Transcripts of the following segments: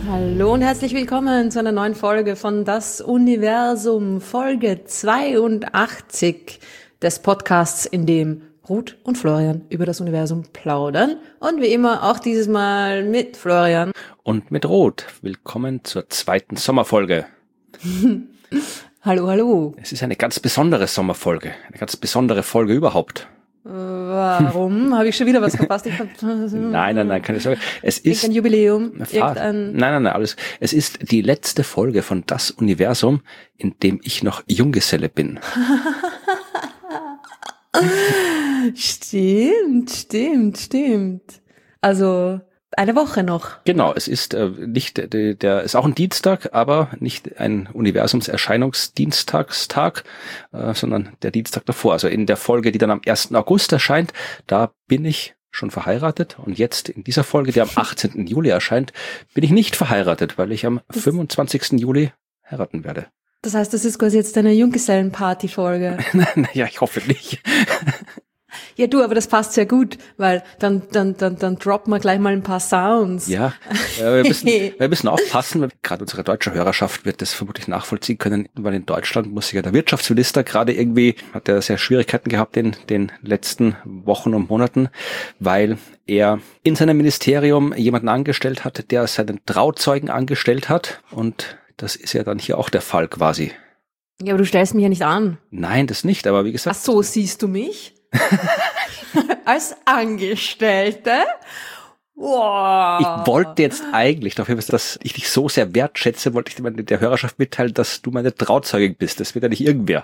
Hallo und herzlich willkommen zu einer neuen Folge von Das Universum, Folge 82 des Podcasts, in dem Ruth und Florian über das Universum plaudern. Und wie immer auch dieses Mal mit Florian. Und mit Ruth. Willkommen zur zweiten Sommerfolge. Hallo, hallo. Es ist eine ganz besondere Sommerfolge, eine ganz besondere Folge überhaupt. Warum? Habe ich schon wieder was verpasst? Nein, keine Sorge. Es ist ein Jubiläum. Nein, alles. Es ist die letzte Folge von Das Universum, in dem ich noch Junggeselle bin. Stimmt. Also eine Woche noch. Genau, es ist nicht der ist auch ein Dienstag, aber nicht ein Universumserscheinungsdienstagstag, sondern der Dienstag davor. Also in der Folge, die dann am 1. August erscheint, da bin ich schon verheiratet, und jetzt in dieser Folge, die am 18. Juli erscheint, bin ich nicht verheiratet, weil ich am 25. Juli heiraten werde. Das heißt, das ist quasi jetzt eine Junggesellenparty-Folge. Naja, ich hoffe nicht. Ja, du, aber das passt sehr gut, weil dann droppen wir gleich mal ein paar Sounds. Ja, wir müssen aufpassen, gerade unsere deutsche Hörerschaft wird das vermutlich nachvollziehen können, weil in Deutschland muss sich ja der Wirtschaftsminister gerade irgendwie, hat er sehr Schwierigkeiten gehabt in den letzten Wochen und Monaten, weil er in seinem Ministerium jemanden angestellt hat, der seinen Trauzeugen angestellt hat, und das ist ja dann hier auch der Fall quasi. Ja, aber du stellst mich ja nicht an. Nein, das nicht, aber wie gesagt. Ach so, siehst du mich? Als Angestellte? Wow. Ich wollte jetzt eigentlich, dafür, dass ich dich so sehr wertschätze, wollte ich der Hörerschaft mitteilen, dass du meine Trauzeugin bist. Das wird ja nicht irgendwer.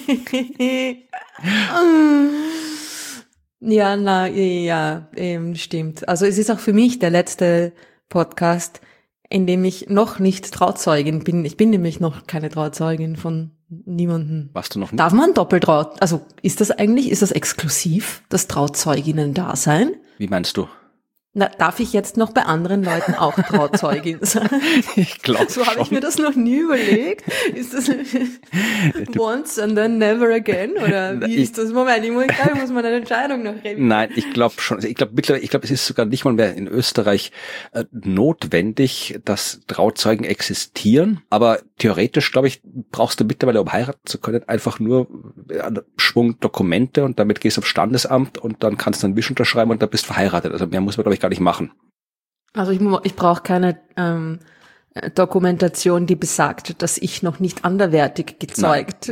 Ja, stimmt. Also es ist auch für mich der letzte Podcast, in dem ich noch nicht Trauzeugin bin. Ich bin nämlich noch keine Trauzeugin von niemandem. Warst du noch nicht? Darf man Doppeltraut? Also ist das exklusiv, das Trauzeuginnen-Dasein? Wie meinst du? Na, darf ich jetzt noch bei anderen Leuten auch Trauzeugin sein? Ich glaube so habe ich mir das noch nie überlegt. Ist das once and then never again? Oder wie ist das? Moment, ich muss meine Entscheidung noch reden. Nein, ich glaube schon. Ich glaube, es ist sogar nicht mal mehr in Österreich notwendig, dass Trauzeugen existieren. Aber theoretisch, glaube ich, brauchst du mittlerweile, um heiraten zu können, einfach nur einen Schwung Dokumente, und damit gehst du aufs Standesamt und dann kannst du einen Wisch unterschreiben und dann bist du verheiratet. Also mehr muss man, glaube ich, gar nicht machen. Also ich brauche keine Dokumentation, die besagt, dass ich noch nicht anderweitig bezeugt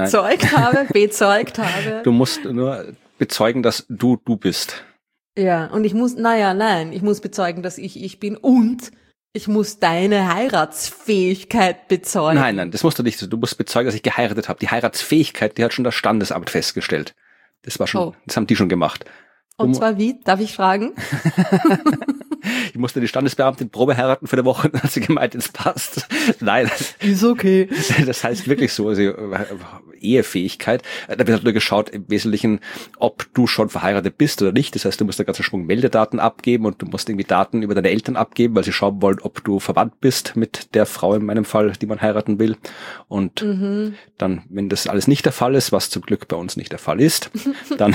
habe. Du musst nur bezeugen, dass du bist. Ja, und ich muss bezeugen, dass ich bin, und ich muss deine Heiratsfähigkeit bezeugen. Nein, das musst du nicht. Du musst bezeugen, dass ich geheiratet habe. Die Heiratsfähigkeit, die hat schon das Standesamt festgestellt. Das haben die schon gemacht. Und zwar wie? Darf ich fragen? Ich musste die Standesbeamtin Probe heiraten für eine Woche, dann hat sie gemeint, es passt. Nein. Ist okay. Das heißt wirklich so, also Ehefähigkeit. Da wird halt nur geschaut im Wesentlichen, ob du schon verheiratet bist oder nicht. Das heißt, du musst einen ganzen Schwung Meldedaten abgeben, und du musst irgendwie Daten über deine Eltern abgeben, weil sie schauen wollen, ob du verwandt bist mit der Frau in meinem Fall, die man heiraten will. Und dann, wenn das alles nicht der Fall ist, was zum Glück bei uns nicht der Fall ist, dann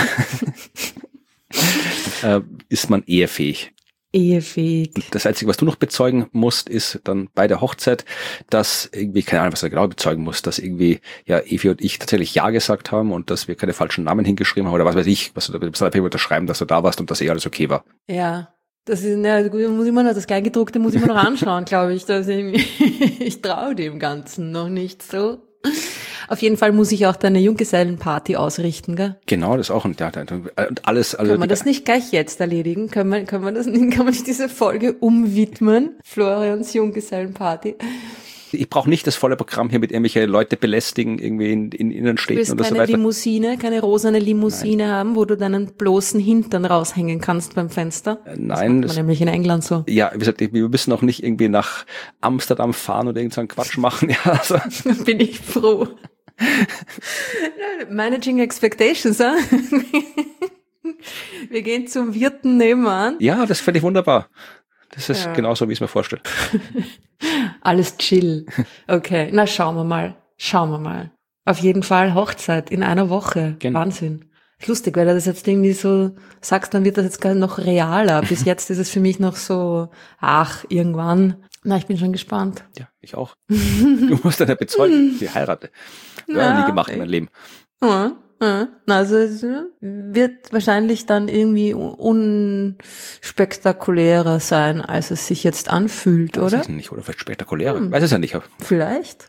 ist man ehefähig. Das Einzige, was du noch bezeugen musst, ist dann bei der Hochzeit, dass irgendwie, keine Ahnung, was du genau bezeugen musst, dass irgendwie, ja, Evi und ich tatsächlich Ja gesagt haben und dass wir keine falschen Namen hingeschrieben haben oder was weiß ich, was du musst einfach unterschreiben, dass du da warst und dass alles okay war. Ja. Das ist, muss ich mir noch, das Kleingedruckte muss ich mir noch anschauen, glaube ich. Ich traue dem Ganzen noch nicht so. Auf jeden Fall muss ich auch deine Junggesellenparty ausrichten, gell? Genau, das auch. Und alles. Können wir das nicht gleich jetzt erledigen? Kann man nicht diese Folge umwidmen? Florians Junggesellenparty. Ich brauche nicht das volle Programm hier mit irgendwelche Leute belästigen, irgendwie in Innenstädten oder so weiter. Du wirst keine rosane Limousine haben, wo du deinen bloßen Hintern raushängen kannst beim Fenster? Nein. Das macht man nämlich in England so. Ja, wie gesagt, wir müssen auch nicht irgendwie nach Amsterdam fahren oder irgendeinen Quatsch machen. Ja, also. Bin ich froh. Managing Expectations, huh? Wir gehen zum Wirten nebenan. Ja, das fände ich wunderbar. Das ist genauso, wie ich es mir vorstelle. Alles chill. Okay, na schauen wir mal. Auf jeden Fall Hochzeit in einer Woche. Genau. Wahnsinn. Ist lustig, weil du das jetzt irgendwie so sagst, dann wird das jetzt gar noch realer. Bis jetzt ist es für mich noch so, irgendwann. Na, ich bin schon gespannt. Ja, ich auch. Du musst dann ja bezeugen, die heirate. Ja, nie gemacht in meinem Leben. Na, also es wird wahrscheinlich dann irgendwie unspektakulärer sein, als es sich jetzt anfühlt, oder? Weiß ich nicht, oder vielleicht spektakulärer. Weiß es ja nicht. Vielleicht.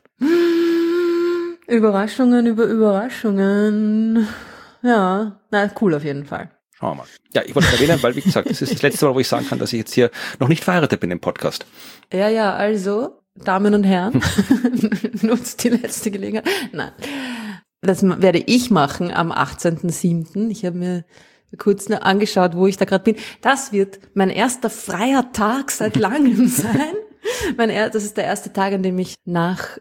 Überraschungen über Überraschungen. Ja, na, cool auf jeden Fall. Schauen wir mal. Ja, ich wollte es erwähnen, weil, wie gesagt, das ist das letzte Mal, wo ich sagen kann, dass ich jetzt hier noch nicht verheiratet bin im Podcast. Ja, also, Damen und Herren, nutzt die letzte Gelegenheit. Nein, das werde ich machen am 18.07. Ich habe mir kurz angeschaut, wo ich da gerade bin. Das wird mein erster freier Tag seit langem sein. Das ist der erste Tag, an dem ich nach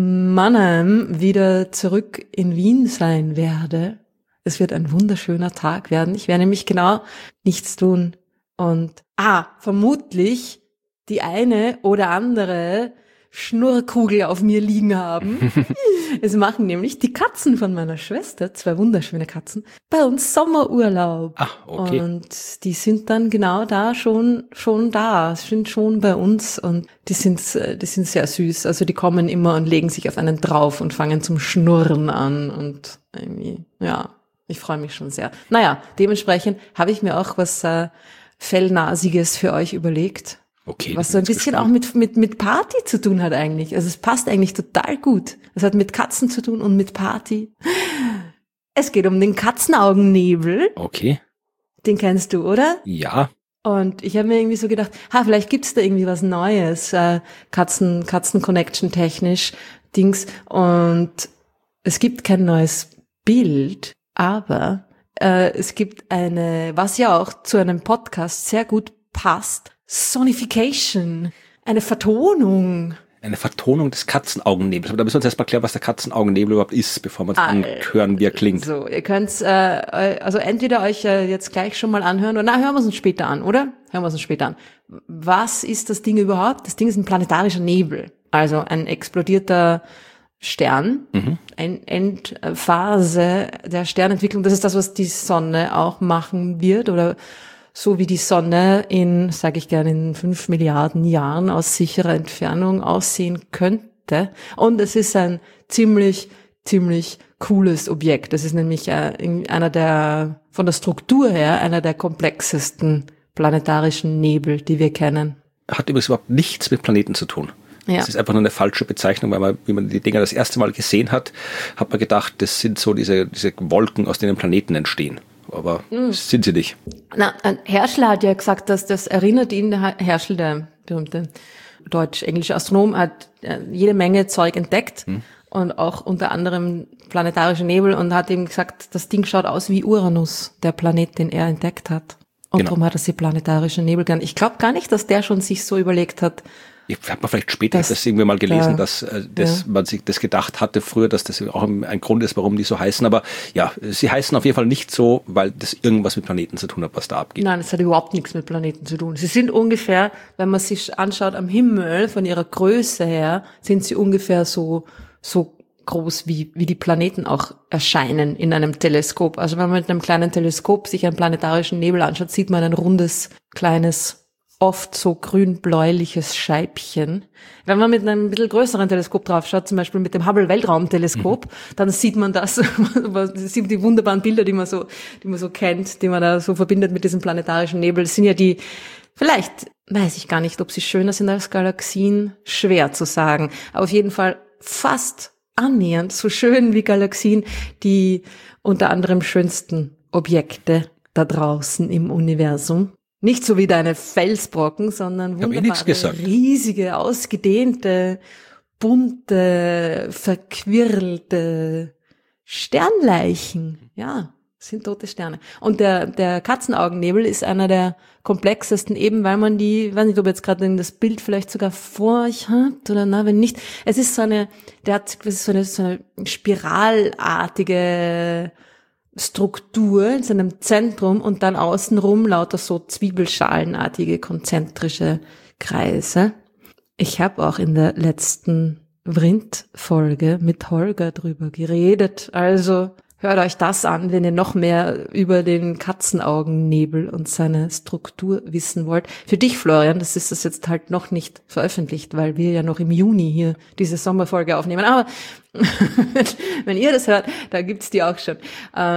Mannheim wieder zurück in Wien sein werde. Es wird ein wunderschöner Tag werden. Ich werde nämlich genau nichts tun und vermutlich die eine oder andere Schnurrkugel auf mir liegen haben. Es machen nämlich die Katzen von meiner Schwester, 2 wunderschöne Katzen, bei uns Sommerurlaub. Ach, okay. Und die sind dann genau da schon da, sind schon bei uns und die sind sehr süß. Also die kommen immer und legen sich auf einen drauf und fangen zum Schnurren an und irgendwie, ja, ich freue mich schon sehr. Naja, dementsprechend habe ich mir auch was Fellnasiges für euch überlegt. Okay. Was so ein bisschen auch mit Party zu tun hat eigentlich. Also es passt eigentlich total gut. Es hat mit Katzen zu tun und mit Party. Es geht um den Katzenaugennebel. Okay. Den kennst du, oder? Ja. Und ich habe mir irgendwie so gedacht, vielleicht gibt's da irgendwie was Neues, Katzen-Connection technisch, Dings. Und es gibt kein neues Bild, aber es gibt was ja auch zu einem Podcast sehr gut passt, Sonification, eine Vertonung. Eine Vertonung des Katzenaugennebels. Aber da müssen wir uns erstmal klären, was der Katzenaugennebel überhaupt ist, bevor wir uns anhören, wie er klingt. So, ihr könnt's also entweder euch jetzt gleich schon mal anhören oder hören wir es uns später an, oder? Hören wir es uns später an. Was ist das Ding überhaupt? Das Ding ist ein planetarischer Nebel. Also ein explodierter Stern, eine Endphase der Sternentwicklung. Das ist das, was die Sonne auch machen wird oder so wie die Sonne in 5 Milliarden Jahren aus sicherer Entfernung aussehen könnte. Und es ist ein ziemlich cooles Objekt. Das ist nämlich von der Struktur her, einer der komplexesten planetarischen Nebel, die wir kennen. Hat übrigens überhaupt nichts mit Planeten zu tun. Ja. Das ist einfach nur eine falsche Bezeichnung, weil wie man die Dinger das erste Mal gesehen hat, hat man gedacht, das sind so diese Wolken, aus denen Planeten entstehen. Aber das sind sie nicht. Herschel hat ja gesagt, dass das erinnert ihn, Herschel, der berühmte deutsch-englische Astronom, hat jede Menge Zeug entdeckt und auch unter anderem planetarische Nebel und hat ihm gesagt, das Ding schaut aus wie Uranus, der Planet, den er entdeckt hat. Und darum hat er sie planetarische Nebel genannt. Ich glaube gar nicht, dass der schon sich so überlegt hat. Ich habe mal vielleicht später das irgendwie mal gelesen, dass man sich das gedacht hatte früher, dass das auch ein Grund ist, warum die so heißen. Aber ja, sie heißen auf jeden Fall nicht so, weil das irgendwas mit Planeten zu tun hat, was da abgeht. Nein, es hat überhaupt nichts mit Planeten zu tun. Sie sind ungefähr, wenn man sich anschaut am Himmel, von ihrer Größe her, sind sie ungefähr so groß, wie die Planeten auch erscheinen in einem Teleskop. Also wenn man mit einem kleinen Teleskop sich einen planetarischen Nebel anschaut, sieht man ein rundes, kleines, oft so grün-bläuliches Scheibchen. Wenn man mit einem bisschen größeren Teleskop draufschaut, zum Beispiel mit dem Hubble-Weltraumteleskop, dann sieht man das sieht die wunderbaren Bilder, die man so kennt, die man da so verbindet mit diesem planetarischen Nebel. Das sind ja vielleicht weiß ich gar nicht, ob sie schöner sind als Galaxien, schwer zu sagen. Aber auf jeden Fall fast annähernd so schön wie Galaxien, die unter anderem schönsten Objekte da draußen im Universum. Nicht so wie deine Felsbrocken, sondern wunderbare, riesige, ausgedehnte, bunte, verquirlte Sternleichen. Ja, sind tote Sterne. Und der Katzenaugennebel ist einer der komplexesten, eben weil man ich weiß nicht, ob ihr jetzt gerade das Bild vielleicht sogar vor euch habt oder wenn nicht. Es ist so eine spiralartige Struktur in seinem Zentrum und dann außenrum lauter so zwiebelschalenartige konzentrische Kreise. Ich habe auch in der letzten Vrind-Folge mit Holger drüber geredet. Also Hört euch das an, wenn ihr noch mehr über den Katzenaugennebel und seine Struktur wissen wollt. Für dich, Florian, das ist das jetzt halt noch nicht veröffentlicht, weil wir ja noch im Juni hier diese Sommerfolge aufnehmen. Aber wenn ihr das hört, da gibt's die auch schon.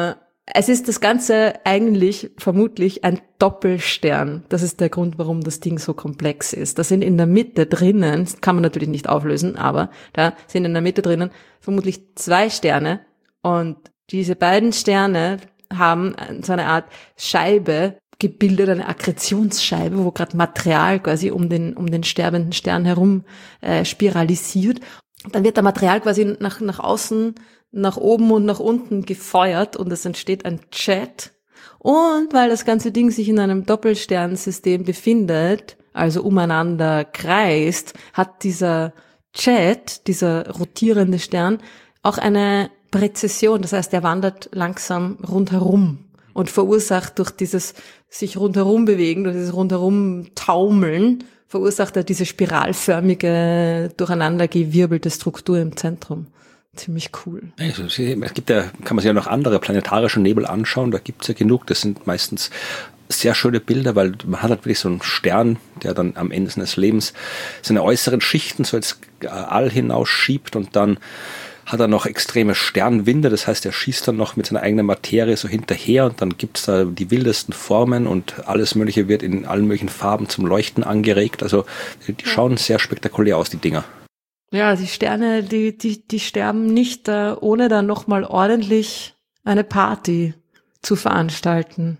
Es ist das Ganze eigentlich vermutlich ein Doppelstern. Das ist der Grund, warum das Ding so komplex ist. Da sind in der Mitte drinnen, das kann man natürlich nicht auflösen, aber da sind in der Mitte drinnen vermutlich 2 Sterne und diese beiden Sterne haben so eine Art Scheibe gebildet, eine Akkretionsscheibe, wo gerade Material quasi um den sterbenden Stern herum spiralisiert. Dann wird der Material quasi nach außen, nach oben und nach unten gefeuert und es entsteht ein Jet. Und weil das ganze Ding sich in einem Doppelsternsystem befindet, also umeinander kreist, hat dieser Jet, dieser rotierende Stern, auch eine Präzession, das heißt, er wandert langsam rundherum und verursacht durch dieses sich rundherum bewegen, durch dieses rundherum taumeln, verursacht er diese spiralförmige, durcheinandergewirbelte Struktur im Zentrum. Ziemlich cool. Also, es gibt ja, kann man sich ja noch andere planetarische Nebel anschauen, da gibt's ja genug, das sind meistens sehr schöne Bilder, weil man hat halt wirklich so einen Stern, der dann am Ende seines Lebens seine äußeren Schichten so ins All hinausschiebt und dann hat er noch extreme Sternwinde, das heißt, er schießt dann noch mit seiner eigenen Materie so hinterher und dann gibt's da die wildesten Formen und alles Mögliche wird in allen möglichen Farben zum Leuchten angeregt. Also die schauen sehr spektakulär aus, die Dinger. Ja, die Sterne, die sterben nicht, ohne dann nochmal ordentlich eine Party zu veranstalten.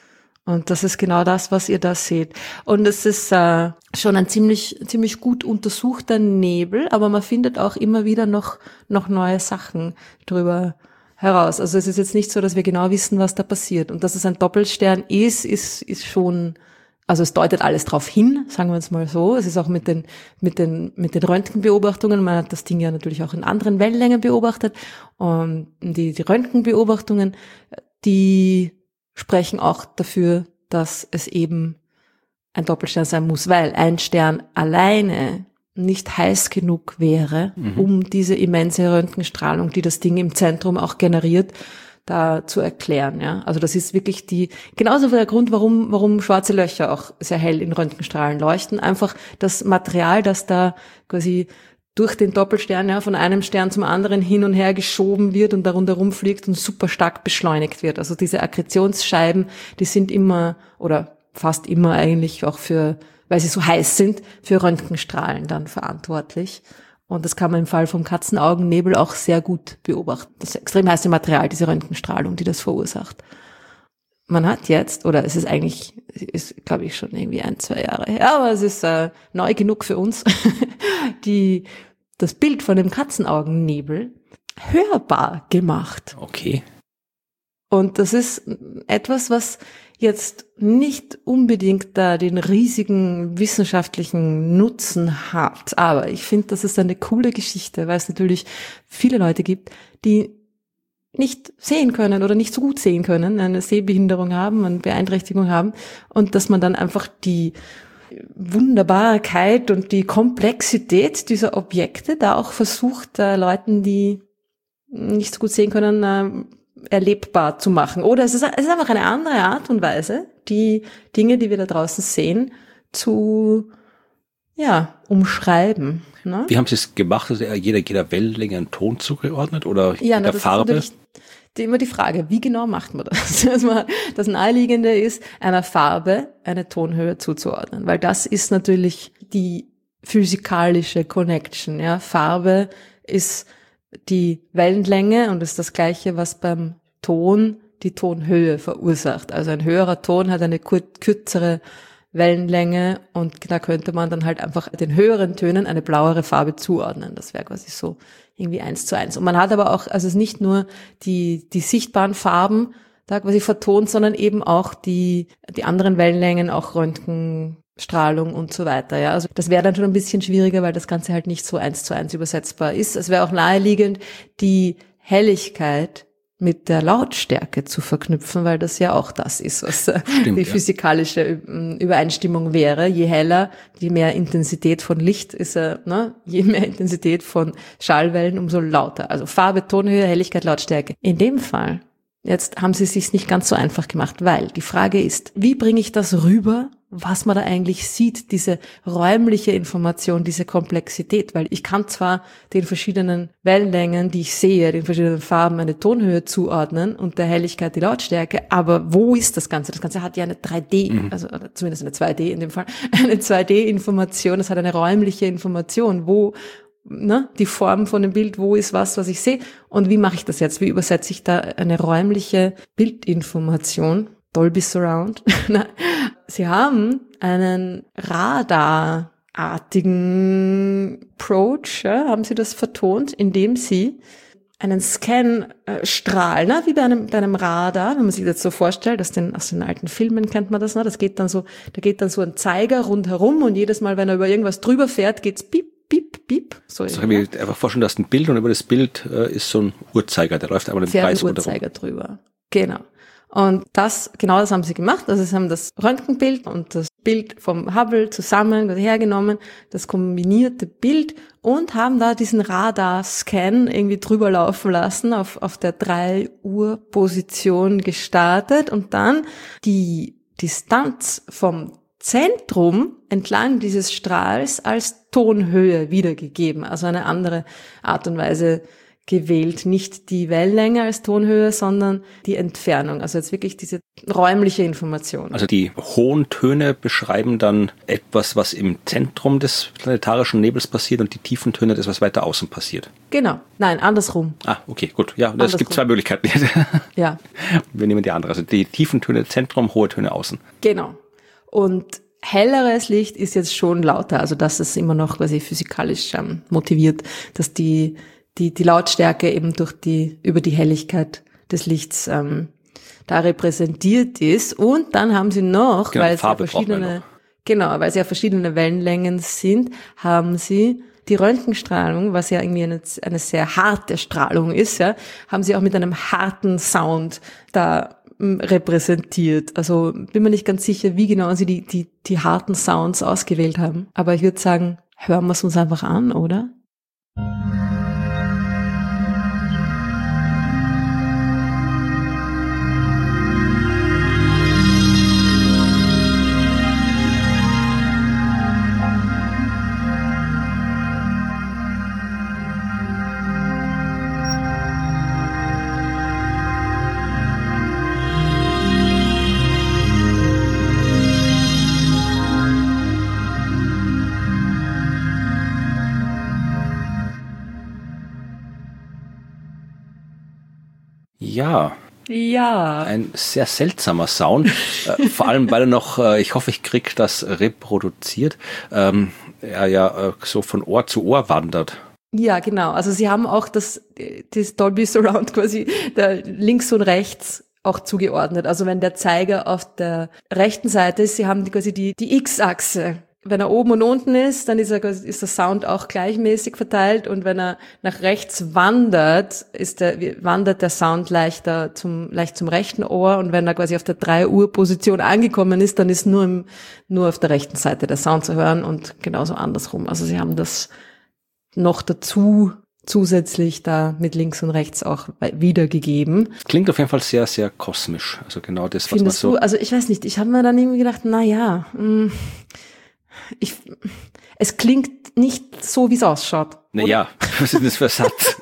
Und das ist genau das, was ihr da seht. Und es ist schon ein ziemlich gut untersuchter Nebel, aber man findet auch immer wieder noch neue Sachen drüber heraus. Also es ist jetzt nicht so, dass wir genau wissen, was da passiert. Und dass es ein Doppelstern ist schon, also es deutet alles drauf hin, sagen wir es mal so. Es ist auch mit den Röntgenbeobachtungen, man hat das Ding ja natürlich auch in anderen Wellenlängen beobachtet. Und die Röntgenbeobachtungen, die sprechen auch dafür, dass es eben ein Doppelstern sein muss, weil ein Stern alleine nicht heiß genug wäre, um diese immense Röntgenstrahlung, die das Ding im Zentrum auch generiert, da zu erklären. Ja, also das ist wirklich genauso der Grund, warum schwarze Löcher auch sehr hell in Röntgenstrahlen leuchten. Einfach das Material, das da quasi durch den Doppelstern ja von einem Stern zum anderen hin und her geschoben wird und da rundherum fliegt und super stark beschleunigt wird. Also diese Akkretionsscheiben, die sind immer oder fast immer eigentlich auch weil sie so heiß sind, für Röntgenstrahlen dann verantwortlich. Und das kann man im Fall vom Katzenaugennebel auch sehr gut beobachten. Das extrem heiße Material, diese Röntgenstrahlung, die das verursacht. Man hat jetzt, oder es ist glaube ich schon irgendwie 1-2 Jahre her, aber es ist neu genug für uns, das Bild von dem Katzenaugennebel hörbar gemacht. Okay. Und das ist etwas, was jetzt nicht unbedingt da den riesigen wissenschaftlichen Nutzen hat. Aber ich finde, das ist eine coole Geschichte, weil es natürlich viele Leute gibt, die nicht sehen können oder nicht so gut sehen können, eine Sehbehinderung haben, eine Beeinträchtigung haben und dass man dann einfach die Wunderbarkeit und die Komplexität dieser Objekte da auch versucht, Leuten, die nicht so gut sehen können, erlebbar zu machen. Oder es ist einfach eine andere Art und Weise, die Dinge, die wir da draußen sehen, zu umschreiben. Ne? Wie haben Sie es gemacht? Also jeder Wellenlänge einen Ton zugeordnet oder der Farbe? Ist immer die Frage, wie genau macht man das? Das Naheliegende ist, einer Farbe eine Tonhöhe zuzuordnen, weil das ist natürlich die physikalische Connection. Ja? Farbe ist die Wellenlänge und ist das Gleiche, was beim Ton die Tonhöhe verursacht. Also ein höherer Ton hat eine kürzere Wellenlänge und da könnte man dann halt einfach den höheren Tönen eine blauere Farbe zuordnen. Das wäre quasi so irgendwie 1:1. Und man hat aber auch, also es ist nicht nur die sichtbaren Farben da quasi vertont, sondern eben auch die anderen Wellenlängen, auch Röntgenstrahlung und so weiter. Ja, also das wäre dann schon ein bisschen schwieriger, weil das Ganze halt nicht so 1:1 übersetzbar ist. Es wäre auch naheliegend, die Helligkeit mit der Lautstärke zu verknüpfen, weil das ja auch das ist, was die physikalische Übereinstimmung wäre. Je heller, je mehr Intensität von Licht ist je mehr Intensität von Schallwellen, umso lauter. Also Farbe, Tonhöhe, Helligkeit, Lautstärke. In dem Fall, jetzt haben sie es sich nicht ganz so einfach gemacht, weil die Frage ist, wie bringe ich das rüber, was man da eigentlich sieht, diese räumliche Information, diese Komplexität, weil ich kann zwar den verschiedenen Wellenlängen, die ich sehe, den verschiedenen Farben eine Tonhöhe zuordnen und der Helligkeit die Lautstärke, aber wo ist das Ganze? Das Ganze hat ja eine 3D, also oder zumindest eine 2D in dem Fall, eine 2D-Information, das hat eine räumliche Information, wo die Form von dem Bild, wo ist was ich sehe und wie mache ich das jetzt? Wie übersetze ich da eine räumliche Bildinformation? Dolby Surround. Sie haben einen radarartigen Approach, haben Sie das vertont, indem Sie einen Scan-Strahl, wie bei einem Radar, wenn man sich das so vorstellt, aus den alten Filmen kennt man das, da geht dann so ein Zeiger rundherum und jedes Mal, wenn er über irgendwas drüber fährt, geht's piep, piep, piep. So ich mir einfach vorstellen, dass ein Bild und über das Bild ist so ein Uhrzeiger, der läuft einmal im Kreis rundherum. Uhrzeiger drüber. Genau. Und das haben sie gemacht. Also sie haben das Röntgenbild und das Bild vom Hubble zusammen hergenommen, das kombinierte Bild und haben da diesen Radar-Scan irgendwie drüber laufen lassen, auf der 3 Uhr Position gestartet und dann die Distanz vom Zentrum entlang dieses Strahls als Tonhöhe wiedergegeben. Also eine andere Art und Weise gewählt, nicht die Wellenlänge als Tonhöhe, sondern die Entfernung, also jetzt wirklich diese räumliche Information. Also die hohen Töne beschreiben dann etwas, was im Zentrum des planetarischen Nebels passiert und die tiefen Töne das, was weiter außen passiert. Genau, nein, andersrum. Ah, okay, gut. Ja, es gibt 2 Möglichkeiten. Ja. Wir nehmen die andere, also die tiefen Töne Zentrum, hohe Töne außen. Genau. Und helleres Licht ist jetzt schon lauter, also das ist immer noch quasi physikalisch motiviert, dass die Lautstärke eben über die Helligkeit des Lichts da repräsentiert ist. Und dann haben sie noch, weil es ja verschiedene Wellenlängen sind, haben sie die Röntgenstrahlung, was ja irgendwie eine sehr harte Strahlung ist, haben sie auch mit einem harten Sound da repräsentiert. Also bin mir nicht ganz sicher, wie genau sie die harten Sounds ausgewählt haben. Aber ich würde sagen, hören wir es uns einfach an, oder? Ja. Ein sehr seltsamer Sound, vor allem weil er noch, ich hoffe, ich kriege das reproduziert, so von Ohr zu Ohr wandert. Ja, genau. Also sie haben auch das Dolby Surround quasi da links und rechts auch zugeordnet. Also wenn der Zeiger auf der rechten Seite ist, sie haben quasi die X-Achse. Wenn er oben und unten ist, dann ist der Sound auch gleichmäßig verteilt und wenn er nach rechts wandert, wandert der Sound leicht zum rechten Ohr und wenn er quasi auf der 3 Uhr Position angekommen ist, dann ist nur auf der rechten Seite der Sound zu hören und genauso andersrum. Also sie haben das noch dazu zusätzlich da mit links und rechts auch wiedergegeben. Klingt auf jeden Fall sehr, sehr kosmisch. Also genau das, was Findest man so... Also ich weiß nicht, ich habe mir dann irgendwie gedacht, es klingt nicht so, wie es ausschaut. Naja, was ist das für ein Satz?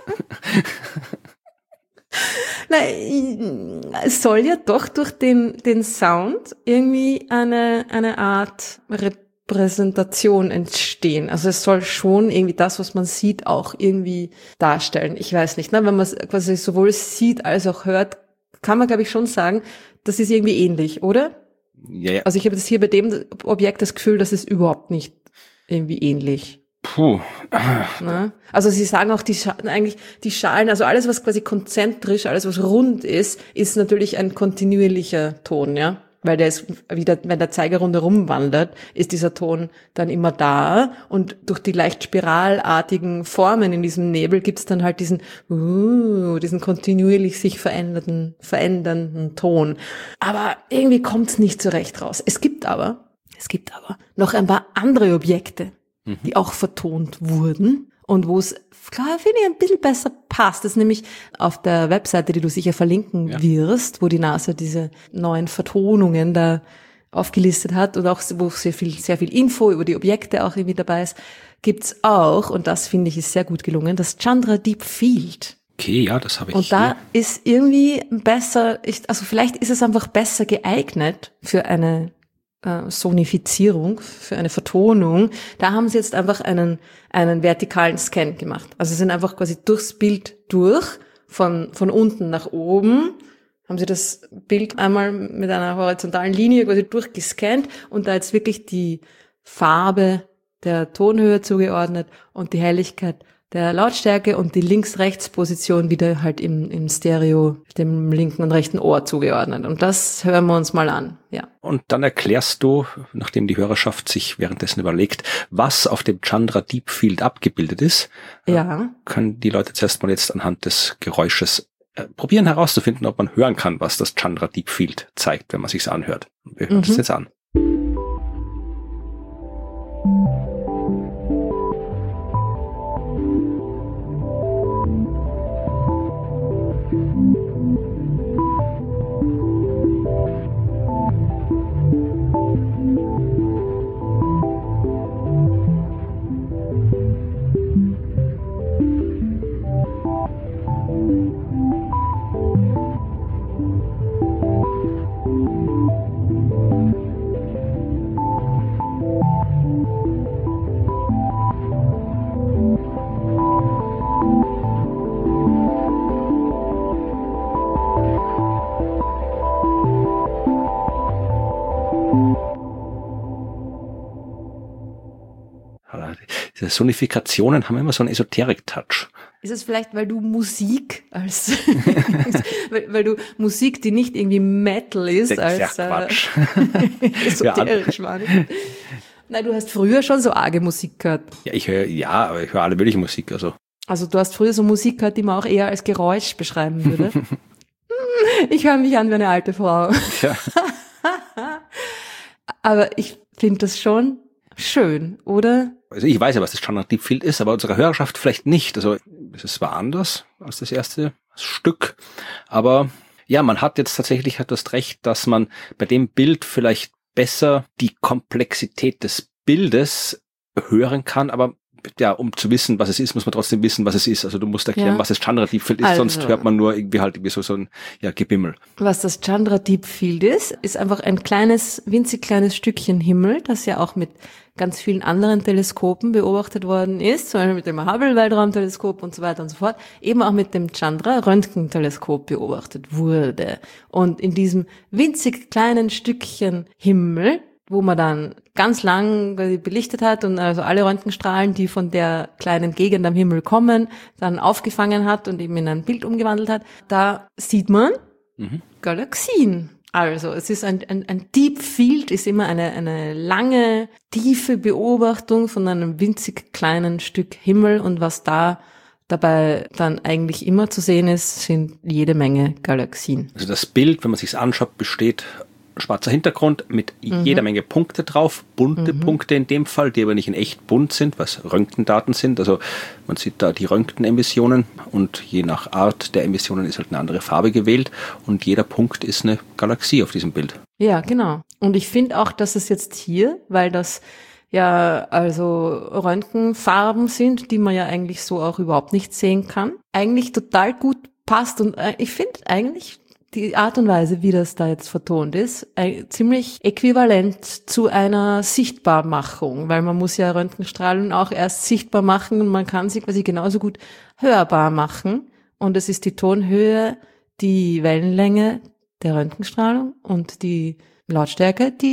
Es soll ja doch durch den Sound irgendwie eine Art Repräsentation entstehen. Also es soll schon irgendwie das, was man sieht, auch irgendwie darstellen. Ich weiß nicht, wenn man es quasi sowohl sieht als auch hört, kann man, glaube ich, schon sagen, das ist irgendwie ähnlich, oder? Ja. Also ich habe das hier bei dem Objekt das Gefühl, das ist überhaupt nicht irgendwie ähnlich. Puh. Also sie sagen auch, die Schalen, also alles, was quasi konzentrisch, alles, was rund ist natürlich ein kontinuierlicher Ton, ja. weil der ist wieder, wenn der Zeiger rundherum wandert, ist dieser Ton dann immer da und durch die leicht spiralartigen Formen in diesem Nebel gibt's dann halt diesen kontinuierlich sich verändernden Ton. Aber irgendwie kommt's nicht so recht raus. Es gibt aber noch ein paar andere Objekte, die auch vertont wurden und wo es, klar, finde ich, ein bisschen besser passt. Das ist nämlich auf der Webseite, die du sicher verlinken wirst, wo die NASA diese neuen Vertonungen da aufgelistet hat und auch, wo sehr viel Info über die Objekte auch irgendwie dabei ist, gibt's auch, und das finde ich ist sehr gut gelungen, das Chandra Deep Field. Okay, ja, das habe ich. Und da ist irgendwie besser, also vielleicht ist es einfach besser geeignet für eine Sonifizierung, für eine Vertonung. Da haben sie jetzt einfach einen vertikalen Scan gemacht. Also sind einfach quasi durchs Bild von unten nach oben, haben sie das Bild einmal mit einer horizontalen Linie quasi durchgescannt und da jetzt wirklich die Farbe der Tonhöhe zugeordnet und die Helligkeit der Lautstärke und die Links-Rechts-Position wieder halt im Stereo, dem linken und rechten Ohr zugeordnet. Und das hören wir uns mal an, ja. Und dann erklärst du, nachdem die Hörerschaft sich währenddessen überlegt, was auf dem Chandra Deep Field abgebildet ist, können die Leute zuerst mal jetzt anhand des Geräusches probieren herauszufinden, ob man hören kann, was das Chandra Deep Field zeigt, wenn man sich's anhört. Wir hören das jetzt an. Diese Sonifikationen haben immer so einen Esoterik-Touch. Ist es vielleicht, weil du Musik weil du Musik, die nicht irgendwie Metal ist, als Quatsch. esoterisch war. Nein, du hast früher schon so arge Musik gehört. Ja, aber ich höre alle mögliche Musik, also. Also du hast früher so Musik gehört, die man auch eher als Geräusch beschreiben würde. Ich höre mich an wie eine alte Frau. Ja. Aber ich finde das schon schön, oder? Also ich weiß ja, was das Chandra Deep Field ist, aber unsere Hörerschaft vielleicht nicht. Also es war anders als das erste Stück. Aber ja, man hat jetzt tatsächlich, du hast recht, dass man bei dem Bild vielleicht besser die Komplexität des Bildes hören kann, aber ja, um zu wissen, was es ist, muss man trotzdem wissen, was es ist. Also du musst erklären, was das Chandra Deep Field ist, sonst hört man nur irgendwie halt so ein Gebimmel. Was das Chandra Deep Field ist einfach ein winzig kleines Stückchen Himmel, das ja auch mit ganz vielen anderen Teleskopen beobachtet worden ist, zum Beispiel mit dem Hubble-Weltraumteleskop und so weiter und so fort, eben auch mit dem Chandra-Röntgenteleskop beobachtet wurde. Und in diesem winzig kleinen Stückchen Himmel, wo man dann ganz lang belichtet hat und also alle Röntgenstrahlen, die von der kleinen Gegend am Himmel kommen, dann aufgefangen hat und eben in ein Bild umgewandelt hat, da sieht man Galaxien. Also es ist ein Deep Field, ist immer eine lange, tiefe Beobachtung von einem winzig kleinen Stück Himmel und was da dabei dann eigentlich immer zu sehen ist, sind jede Menge Galaxien. Also das Bild, wenn man sich's anschaut, besteht schwarzer Hintergrund mit jeder Menge Punkte drauf, bunte Punkte in dem Fall, die aber nicht in echt bunt sind, was Röntgendaten sind. Also man sieht da die Röntgenemissionen und je nach Art der Emissionen ist halt eine andere Farbe gewählt und jeder Punkt ist eine Galaxie auf diesem Bild. Ja, genau. Und ich finde auch, dass es jetzt hier, weil das ja also Röntgenfarben sind, die man ja eigentlich so auch überhaupt nicht sehen kann, eigentlich total gut passt und ich finde eigentlich die Art und Weise, wie das da jetzt vertont ist, ziemlich äquivalent zu einer Sichtbarmachung, weil man muss ja Röntgenstrahlen auch erst sichtbar machen und man kann sie quasi genauso gut hörbar machen. Und es ist die Tonhöhe, die Wellenlänge der Röntgenstrahlung und die Lautstärke, die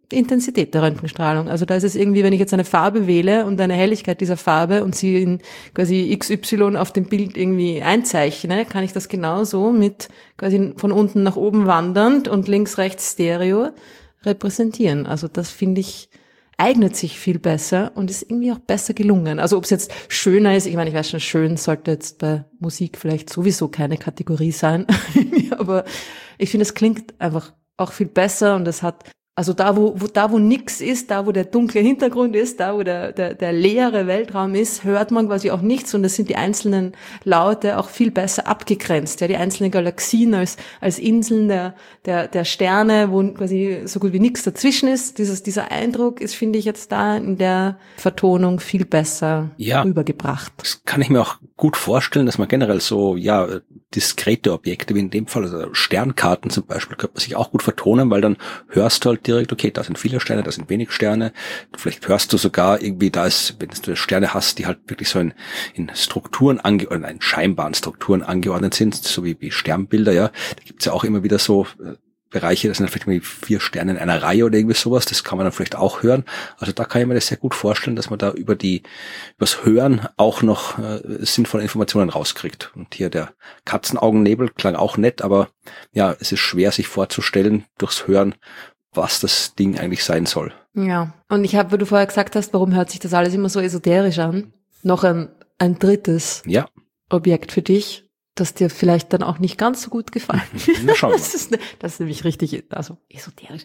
die Intensität der Röntgenstrahlung. Also da ist es irgendwie, wenn ich jetzt eine Farbe wähle und eine Helligkeit dieser Farbe und sie in quasi XY auf dem Bild irgendwie einzeichne, kann ich das genauso mit quasi von unten nach oben wandernd und links, rechts Stereo repräsentieren. Also das finde ich eignet sich viel besser und ist irgendwie auch besser gelungen. Also ob es jetzt schöner ist, ich meine, ich weiß schon, schön sollte jetzt bei Musik vielleicht sowieso keine Kategorie sein, aber ich finde, es klingt einfach auch viel besser und es hat, also da wo nix ist, da wo der dunkle Hintergrund ist, da wo der leere Weltraum ist, hört man quasi auch nichts und es sind die einzelnen Laute auch viel besser abgegrenzt, ja, die einzelnen Galaxien als Inseln der Sterne, wo quasi so gut wie nichts dazwischen ist. Dieser Eindruck ist, finde ich, jetzt da in der Vertonung viel besser rübergebracht. Das kann ich mir auch gut vorstellen, dass man generell so, diskrete Objekte, wie in dem Fall, also Sternkarten zum Beispiel, könnte man sich auch gut vertonen, weil dann hörst du halt direkt, okay, da sind viele Sterne, da sind wenig Sterne. Vielleicht hörst du sogar irgendwie, wenn du Sterne hast, die halt wirklich so in Strukturen oder in scheinbaren Strukturen angeordnet sind, so wie Sternbilder, ja. Da gibt's ja auch immer wieder so Bereiche, das sind vielleicht irgendwie 4 Sterne in einer Reihe oder irgendwie sowas, das kann man dann vielleicht auch hören. Also da kann ich mir das sehr gut vorstellen, dass man da übers Hören auch noch sinnvolle Informationen rauskriegt. Und hier der Katzenaugennebel klang auch nett, aber ja, es ist schwer sich vorzustellen durchs Hören, was das Ding eigentlich sein soll. Ja, und ich habe, wie du vorher gesagt hast, warum hört sich das alles immer so esoterisch an? Noch ein drittes Objekt für dich, das dir vielleicht dann auch nicht ganz so gut gefallen. Na, schauen wir mal. Das ist nämlich richtig, also esoterisch.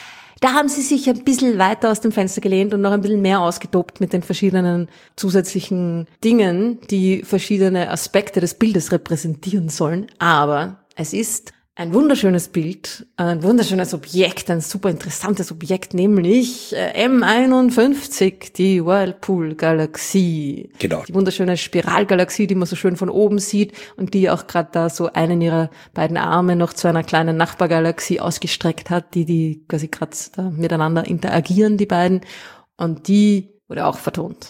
Da haben sie sich ein bisschen weiter aus dem Fenster gelehnt und noch ein bisschen mehr ausgetobt mit den verschiedenen zusätzlichen Dingen, die verschiedene Aspekte des Bildes repräsentieren sollen. Aber es ist ein wunderschönes Bild, ein wunderschönes Objekt, ein super interessantes Objekt, nämlich M51, die Whirlpool-Galaxie. Genau. Die wunderschöne Spiralgalaxie, die man so schön von oben sieht und die auch gerade da so einen ihrer beiden Arme noch zu einer kleinen Nachbargalaxie ausgestreckt hat, die quasi gerade da miteinander interagieren, die beiden. Und die wurde auch vertont.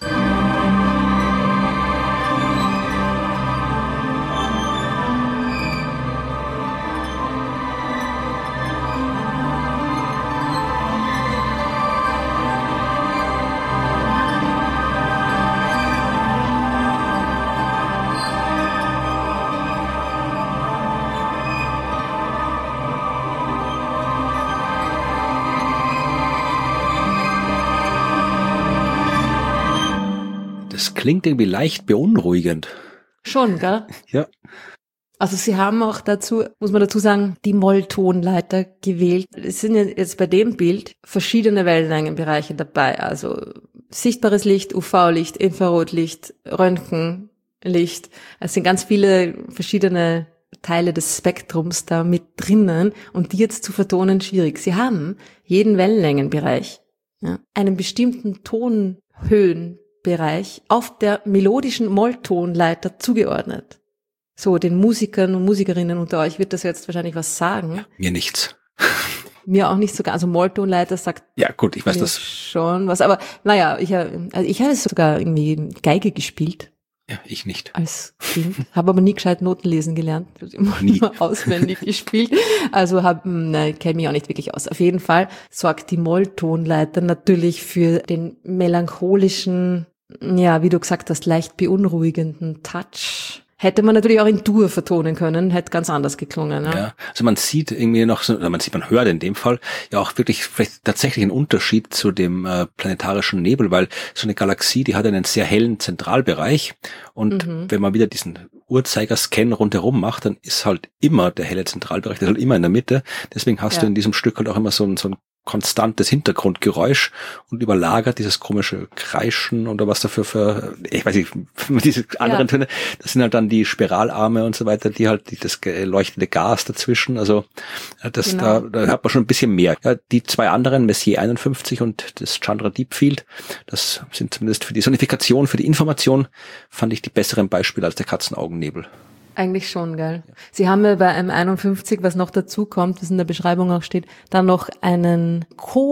Klingt irgendwie leicht beunruhigend. Schon, gell? Ja. Also sie haben auch dazu, muss man dazu sagen, die Molltonleiter gewählt. Es sind jetzt bei dem Bild verschiedene Wellenlängenbereiche dabei. Also sichtbares Licht, UV-Licht, Infrarotlicht, Röntgenlicht. Es sind ganz viele verschiedene Teile des Spektrums da mit drinnen und die jetzt zu vertonen schwierig. Sie haben jeden Wellenlängenbereich, einen bestimmten Tonhöhenbereich auf der melodischen Molltonleiter zugeordnet. So, den Musikern und Musikerinnen unter euch wird das jetzt wahrscheinlich was sagen. Ja, mir nichts. Mir auch nicht sogar, also Molltonleiter sagt ja gut, ich weiß das schon was, aber naja, ich habe sogar irgendwie Geige gespielt. Ja, ich nicht. Als Kind. Habe aber nie gescheit Noten lesen gelernt. Immer auswendig gespielt. Also kenne mich auch nicht wirklich aus. Auf jeden Fall sorgt die Molltonleiter natürlich für den melancholischen, ja, wie du gesagt hast, leicht beunruhigenden Touch. Hätte man natürlich auch in Dur vertonen können, hätte ganz anders geklungen. Ja, also man sieht irgendwie noch so, oder man hört in dem Fall ja auch wirklich vielleicht tatsächlich einen Unterschied zu dem planetarischen Nebel, weil so eine Galaxie, die hat einen sehr hellen Zentralbereich und wenn man wieder diesen Uhrzeigerscan rundherum macht, dann ist halt immer der helle Zentralbereich, der ist halt immer in der Mitte. Deswegen hast du in diesem Stück halt auch immer so ein konstantes Hintergrundgeräusch und überlagert dieses komische Kreischen oder was dafür für, ich weiß nicht, diese anderen Töne, das sind halt dann die Spiralarme und so weiter, die halt das leuchtende Gas dazwischen, also da hört man schon ein bisschen mehr. Ja, die zwei anderen, Messier 51 und das Chandra Deep Field, das sind zumindest für die Sonifikation, für die Information, fand ich die besseren Beispiele als der Katzenaugennebel. Eigentlich schon, gell. Sie haben ja bei M51, was noch dazu kommt, was in der Beschreibung auch steht, dann noch einen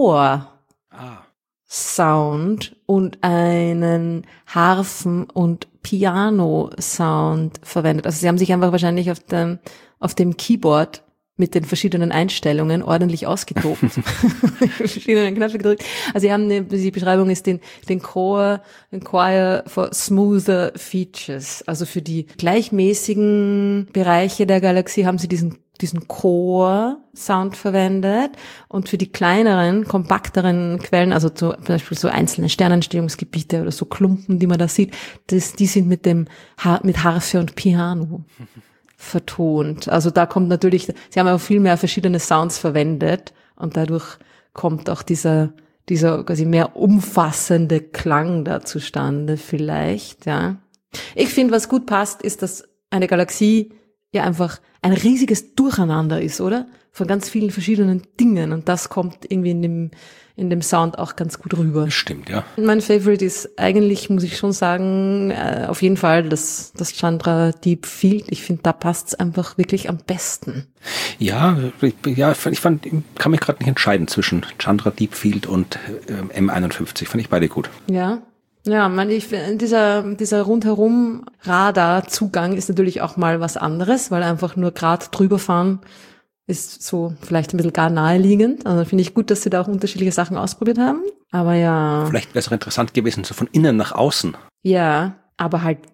Chor-Sound und einen Harfen- und Piano-Sound verwendet. Also sie haben sich einfach wahrscheinlich auf dem Keyboard mit den verschiedenen Einstellungen ordentlich ausgetobt. Verschiedenen Knöpfe gedrückt. Also die Beschreibung ist den Core for smoother features. Also für die gleichmäßigen Bereiche der Galaxie haben sie diesen Core-Sound verwendet und für die kleineren, kompakteren Quellen, also zum Beispiel so einzelne Sternentstehungsgebiete oder so Klumpen, die man da sieht, die sind mit Harfe und Piano vertont. Also da kommt natürlich, sie haben auch viel mehr verschiedene Sounds verwendet und dadurch kommt auch dieser quasi mehr umfassende Klang da zustande vielleicht, ja. Ich finde, was gut passt, ist, dass eine Galaxie ja einfach ein riesiges Durcheinander ist, oder? Von ganz vielen verschiedenen Dingen und das kommt irgendwie in dem Sound auch ganz gut rüber. Stimmt, ja. Mein Favorite ist eigentlich, muss ich schon sagen, auf jeden Fall das Chandra Deep Field. Ich finde, da passt's einfach wirklich am besten. Ja, ich kann mich gerade nicht entscheiden zwischen Chandra Deep Field und M51. Fand ich beide gut. Ja. Ja, dieser rundherum Radarzugang ist natürlich auch mal was anderes, weil einfach nur gerade drüber fahren ist so vielleicht ein bisschen gar naheliegend. Also finde ich gut, dass sie da auch unterschiedliche Sachen ausprobiert haben. Aber ja. Vielleicht wäre es auch interessant gewesen, so von innen nach außen. Ja, aber halt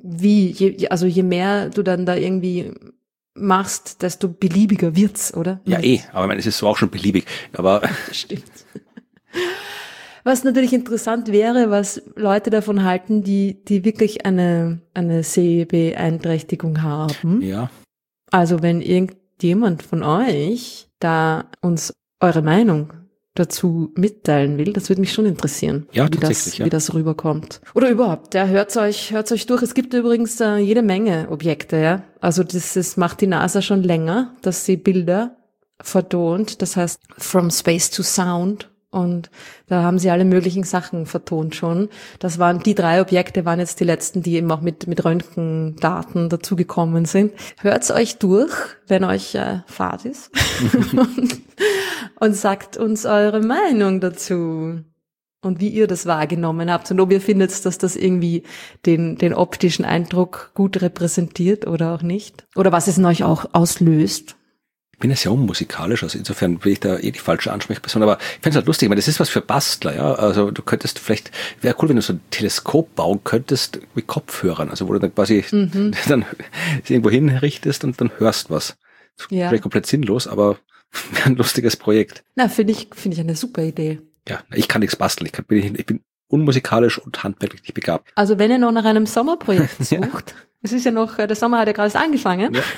je mehr du dann da irgendwie machst, desto beliebiger wird's, oder? Ja, aber ich meine, es ist so auch schon beliebig. Aber stimmt. Was natürlich interessant wäre, was Leute davon halten, die wirklich eine Sehbeeinträchtigung haben. Ja. Also wenn irgendjemand von euch da uns eure Meinung dazu mitteilen will, das würde mich schon interessieren, ja, wie das rüberkommt. Oder überhaupt, ja, hört's euch durch. Es gibt übrigens jede Menge Objekte, ja. Also das macht die NASA schon länger, dass sie Bilder vertont. Das heißt, From Space to Sound. Und da haben sie alle möglichen Sachen vertont schon. Die 3 Objekte waren jetzt die letzten, die eben auch mit Röntgendaten dazugekommen sind. Hört's euch durch, wenn euch Fahrt ist. und sagt uns eure Meinung dazu. Und wie ihr das wahrgenommen habt. Und ob ihr findet, dass das irgendwie den optischen Eindruck gut repräsentiert oder auch nicht. Oder was es in euch auch auslöst. Ich bin ja sehr unmusikalisch, also insofern bin ich da die falsche Ansprechperson, aber ich finde es halt lustig, weil das ist was für Bastler, ja, also du könntest wäre cool, wenn du so ein Teleskop bauen könntest mit Kopfhörern, also wo du dann quasi dann irgendwo hinrichtest und dann hörst was. Ja. Vielleicht komplett sinnlos, aber ein lustiges Projekt. Na, finde ich eine super Idee. Ja, ich kann nichts basteln, ich bin unmusikalisch und handwerklich nicht begabt. Also wenn ihr noch nach einem Sommerprojekt sucht, es ist ja noch, der Sommer hat ja gerade angefangen, ja.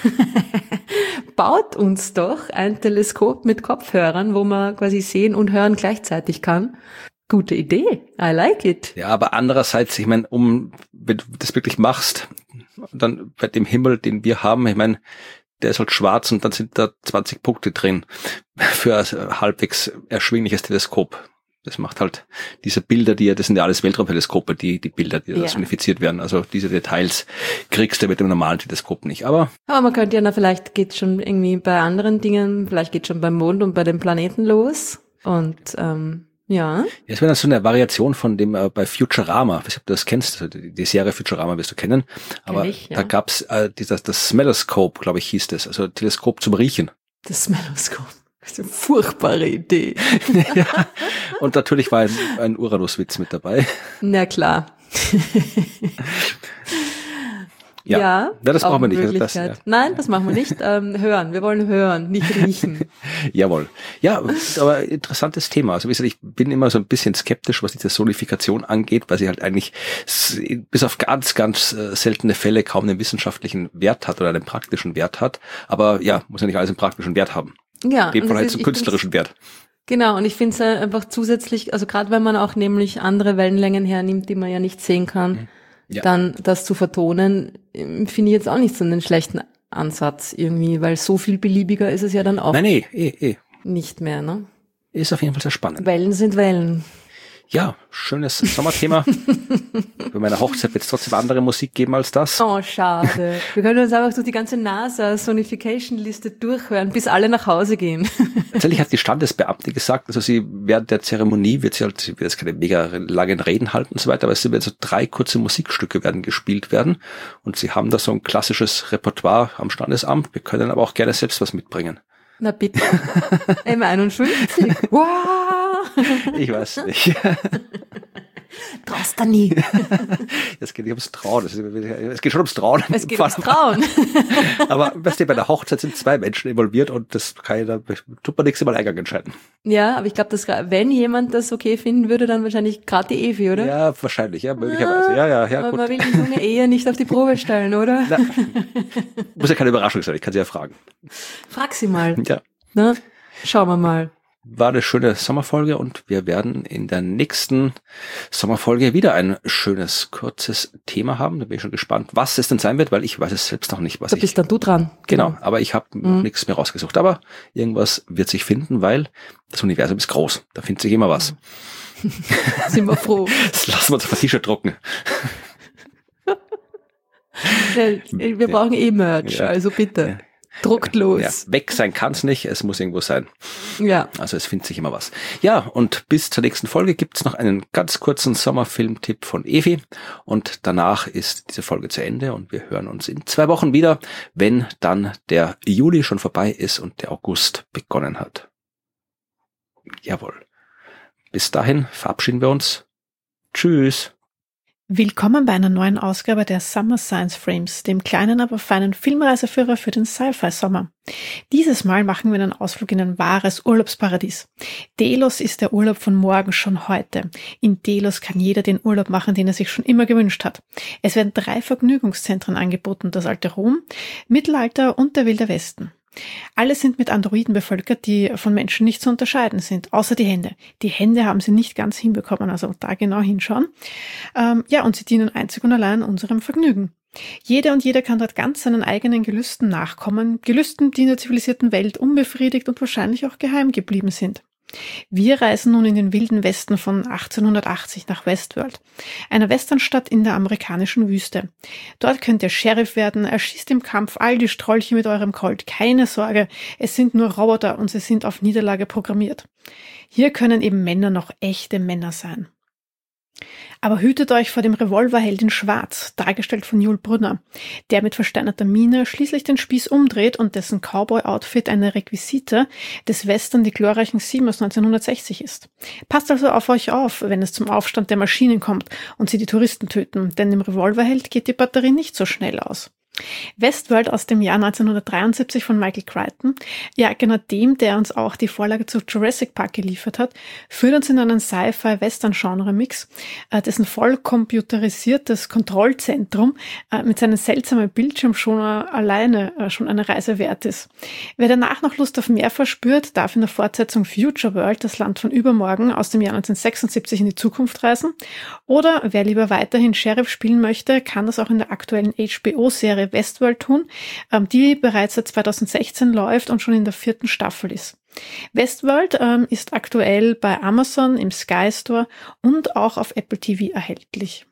Baut uns doch ein Teleskop mit Kopfhörern, wo man quasi sehen und hören gleichzeitig kann. Gute Idee, I like it. Ja, aber andererseits, ich meine, wenn du das wirklich machst, dann bei dem Himmel, den wir haben, ich meine, der ist halt schwarz und dann sind da 20 Punkte drin für ein halbwegs erschwingliches Teleskop. Das macht halt diese Bilder, das sind ja alles Weltraumteleskope, die Bilder, die da sonifiziert werden. Also diese Details kriegst du mit dem normalen Teleskop nicht. Aber man könnte ja, vielleicht geht's schon irgendwie bei anderen Dingen, vielleicht geht's schon beim Mond und bei den Planeten los. Und ja. Es wäre dann so eine Variation von dem bei Futurama, ich weiß nicht, ob du das kennst, also die Serie Futurama wirst du kennen. Aber da gab's das Smelloscope, glaube ich, hieß das, also Teleskop zum Riechen. Das Smelloscope. Das ist eine furchtbare Idee. Ja, und natürlich war ein Uranus-Witz mit dabei. Na klar. Ja, das brauchen wir nicht. Also Nein, das machen wir nicht. Hören. Wir wollen hören, nicht riechen. Jawohl. Ja, aber interessantes Thema. Also wie gesagt, ich bin immer so ein bisschen skeptisch, was diese Sonifikation angeht, weil sie halt eigentlich bis auf ganz, ganz seltene Fälle kaum einen wissenschaftlichen Wert hat oder einen praktischen Wert hat. Aber ja, muss ja nicht alles einen praktischen Wert haben. Ja. In dem Fall halt zum künstlerischen Wert. Genau, und ich finde es einfach zusätzlich, also gerade wenn man auch nämlich andere Wellenlängen hernimmt, die man ja nicht sehen kann, dann das zu vertonen, finde ich jetzt auch nicht so einen schlechten Ansatz irgendwie, weil so viel beliebiger ist es ja dann auch nicht mehr, ne? Ist auf jeden Fall sehr spannend. Wellen sind Wellen. Ja, schönes Sommerthema. Bei meiner Hochzeit wird es trotzdem andere Musik geben als das. Oh, schade. Wir können uns einfach durch die ganze NASA-Sonification-Liste durchhören, bis alle nach Hause gehen. Tatsächlich hat die Standesbeamte gesagt, also sie während der Zeremonie sie wird jetzt keine mega langen Reden halten und so weiter, aber es werden so 3 kurze Musikstücke werden gespielt werden und sie haben da so ein klassisches Repertoire am Standesamt. Wir können aber auch gerne selbst was mitbringen. Na bitte. M51. Wow. Ich weiß nicht. Traust du nie. Es geht nicht ums Trauen. Es geht schon ums Trauen. Es geht ums Trauen. Aber weißt du, bei der Hochzeit sind 2 Menschen involviert und das tut man nichts im Eingang entscheiden. Ja, aber ich glaube, wenn jemand das okay finden würde, dann wahrscheinlich gerade die Evi, oder? Ja, wahrscheinlich, ja, möglicherweise. Ja, aber gut. man will die junge Ehe nicht auf die Probe stellen, oder? Na, muss ja keine Überraschung sein, ich kann sie ja fragen. Frag sie mal. Ja. Na, schauen wir mal. War eine schöne Sommerfolge und wir werden in der nächsten Sommerfolge wieder ein schönes, kurzes Thema haben. Da bin ich schon gespannt, was es denn sein wird, weil ich weiß es selbst noch nicht, was Da bist dann du dran. Genau, aber ich habe noch nichts mehr rausgesucht. Aber irgendwas wird sich finden, weil das Universum ist groß. Da findet sich immer was. Sind wir froh. Das lassen wir uns auf ein T-Shirt drucken. Wir brauchen Merch, Ja. also bitte. Druckt los. Ja, weg sein kann's nicht, es muss irgendwo sein. Ja. Also es findet sich immer was. Ja, und bis zur nächsten Folge gibt's noch einen ganz kurzen Sommerfilm-Tipp von Evi. Und danach ist diese Folge zu Ende und wir hören uns in 2 Wochen wieder, wenn dann der Juli schon vorbei ist und der August begonnen hat. Jawohl. Bis dahin verabschieden wir uns. Tschüss. Willkommen bei einer neuen Ausgabe der Summer Science Frames, dem kleinen, aber feinen Filmreiseführer für den Sci-Fi-Sommer. Dieses Mal machen wir einen Ausflug in ein wahres Urlaubsparadies. Delos ist der Urlaub von morgen schon heute. In Delos kann jeder den Urlaub machen, den er sich schon immer gewünscht hat. Es werden 3 Vergnügungszentren angeboten, das alte Rom, Mittelalter und der Wilde Westen. Alle sind mit Androiden bevölkert, die von Menschen nicht zu unterscheiden sind, außer die Hände. Die Hände haben sie nicht ganz hinbekommen, also da genau hinschauen. Und sie dienen einzig und allein unserem Vergnügen. Jede und jeder kann dort ganz seinen eigenen Gelüsten nachkommen, Gelüsten, die in der zivilisierten Welt unbefriedigt und wahrscheinlich auch geheim geblieben sind. Wir reisen nun in den wilden Westen von 1880 nach Westworld, einer Westernstadt in der amerikanischen Wüste. Dort könnt ihr Sheriff werden, erschießt im Kampf all die Strolche mit eurem Colt. Keine Sorge, es sind nur Roboter und sie sind auf Niederlage programmiert. Hier können eben Männer noch echte Männer sein. Aber hütet euch vor dem Revolverheld in Schwarz, dargestellt von Yul Brynner, der mit versteinerter Miene schließlich den Spieß umdreht und dessen Cowboy-Outfit eine Requisite des Western Die glorreichen 7 aus 1960 ist. Passt also auf euch auf, wenn es zum Aufstand der Maschinen kommt und sie die Touristen töten, denn dem Revolverheld geht die Batterie nicht so schnell aus. Westworld aus dem Jahr 1973 von Michael Crichton, ja genau dem, der uns auch die Vorlage zu Jurassic Park geliefert hat, führt uns in einen Sci-Fi-Western-Genre-Mix, dessen voll computerisiertes Kontrollzentrum mit seinem seltsamen Bildschirm schon alleine schon eine Reise wert ist. Wer danach noch Lust auf mehr verspürt, darf in der Fortsetzung Future World, das Land von übermorgen, aus dem Jahr 1976 in die Zukunft reisen. Oder wer lieber weiterhin Sheriff spielen möchte, kann das auch in der aktuellen HBO-Serie Westworld tun, die bereits seit 2016 läuft und schon in der 4. Staffel ist. Westworld ist aktuell bei Amazon im Sky Store und auch auf Apple TV erhältlich.